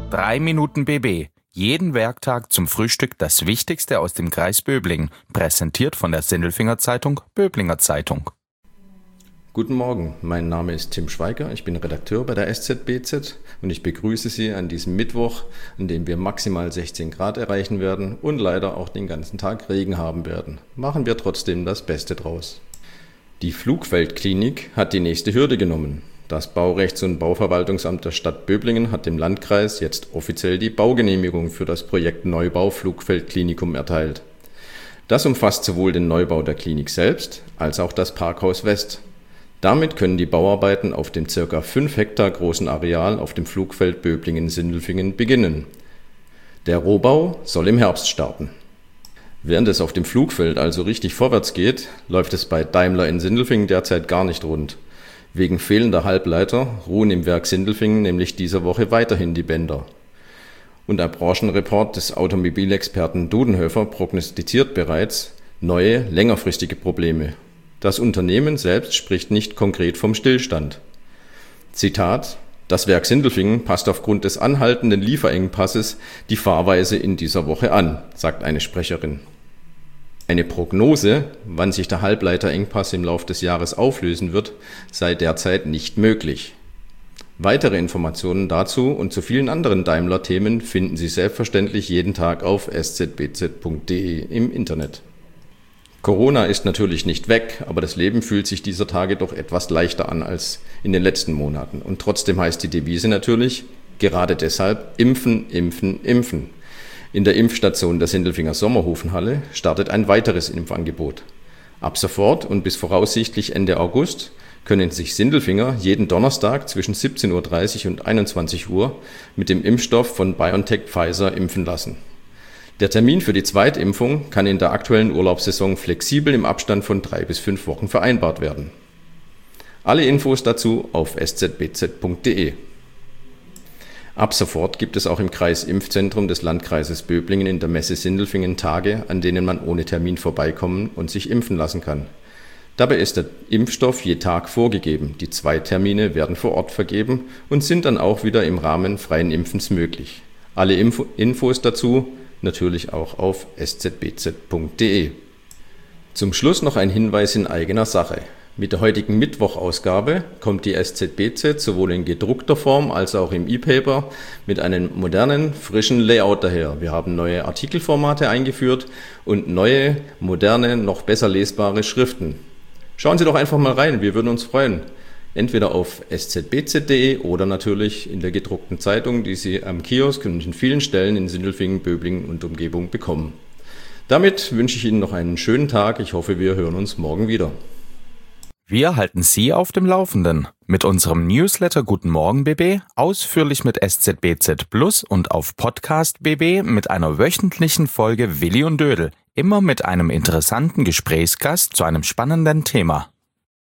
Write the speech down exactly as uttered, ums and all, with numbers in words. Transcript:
Drei Minuten B B. Jeden Werktag zum Frühstück das Wichtigste aus dem Kreis Böblingen. Präsentiert von der Sindelfinger Zeitung, Böblinger Zeitung. Guten Morgen, mein Name ist Tim Schweiger, ich bin Redakteur bei der S Z B Z und ich begrüße Sie an diesem Mittwoch, an dem wir maximal sechzehn Grad erreichen werden und leider auch den ganzen Tag Regen haben werden. Machen wir trotzdem das Beste draus. Die Flugfeldklinik hat die nächste Hürde genommen. Das Baurechts- und Bauverwaltungsamt der Stadt Böblingen hat dem Landkreis jetzt offiziell die Baugenehmigung für das Projekt Neubau Flugfeldklinikum erteilt. Das umfasst sowohl den Neubau der Klinik selbst als auch das Parkhaus West. Damit können die Bauarbeiten auf dem ca. fünf Hektar großen Areal auf dem Flugfeld Böblingen-Sindelfingen beginnen. Der Rohbau soll im Herbst starten. Während es auf dem Flugfeld also richtig vorwärts geht, läuft es bei Daimler in Sindelfingen derzeit gar nicht rund. Wegen fehlender Halbleiter ruhen im Werk Sindelfingen nämlich diese Woche weiterhin die Bänder. Und der Branchenreport des Automobilexperten Dudenhöfer prognostiziert bereits neue, längerfristige Probleme. Das Unternehmen selbst spricht nicht konkret vom Stillstand. Zitat: Das Werk Sindelfingen passt aufgrund des anhaltenden Lieferengpasses die Fahrweise in dieser Woche an, sagt eine Sprecherin. Eine Prognose, wann sich der Halbleiterengpass im Laufe des Jahres auflösen wird, sei derzeit nicht möglich. Weitere Informationen dazu und zu vielen anderen Daimler-Themen finden Sie selbstverständlich jeden Tag auf s z b z punkt d e im Internet. Corona ist natürlich nicht weg, aber das Leben fühlt sich dieser Tage doch etwas leichter an als in den letzten Monaten. Und trotzdem heißt die Devise natürlich, gerade deshalb, impfen, impfen, impfen. In der Impfstation der Sindelfinger Sommerhofenhalle startet ein weiteres Impfangebot. Ab sofort und bis voraussichtlich Ende August können sich Sindelfinger jeden Donnerstag zwischen siebzehn Uhr dreißig und einundzwanzig Uhr mit dem Impfstoff von BioNTech Pfizer impfen lassen. Der Termin für die Zweitimpfung kann in der aktuellen Urlaubssaison flexibel im Abstand von drei bis fünf Wochen vereinbart werden. Alle Infos dazu auf s z b z punkt d e. Ab sofort gibt es auch im Kreisimpfzentrum des Landkreises Böblingen in der Messe Sindelfingen Tage, an denen man ohne Termin vorbeikommen und sich impfen lassen kann. Dabei ist der Impfstoff je Tag vorgegeben. Die zwei Termine werden vor Ort vergeben und sind dann auch wieder im Rahmen freien Impfens möglich. Alle Info- Infos dazu natürlich auch auf s z b z punkt d e. Zum Schluss noch ein Hinweis in eigener Sache. Mit der heutigen Mittwochausgabe kommt die S Z B Z sowohl in gedruckter Form als auch im E-Paper mit einem modernen, frischen Layout daher. Wir haben neue Artikelformate eingeführt und neue, moderne, noch besser lesbare Schriften. Schauen Sie doch einfach mal rein, wir würden uns freuen. Entweder auf s z b z punkt d e oder natürlich in der gedruckten Zeitung, die Sie am Kiosk und in vielen Stellen in Sindelfingen, Böblingen und Umgebung bekommen. Damit wünsche ich Ihnen noch einen schönen Tag. Ich hoffe, wir hören uns morgen wieder. Wir halten Sie auf dem Laufenden mit unserem Newsletter Guten Morgen B B, ausführlich mit S Z B Z Plus und auf Podcast B B mit einer wöchentlichen Folge Willi und Dödel, immer mit einem interessanten Gesprächsgast zu einem spannenden Thema.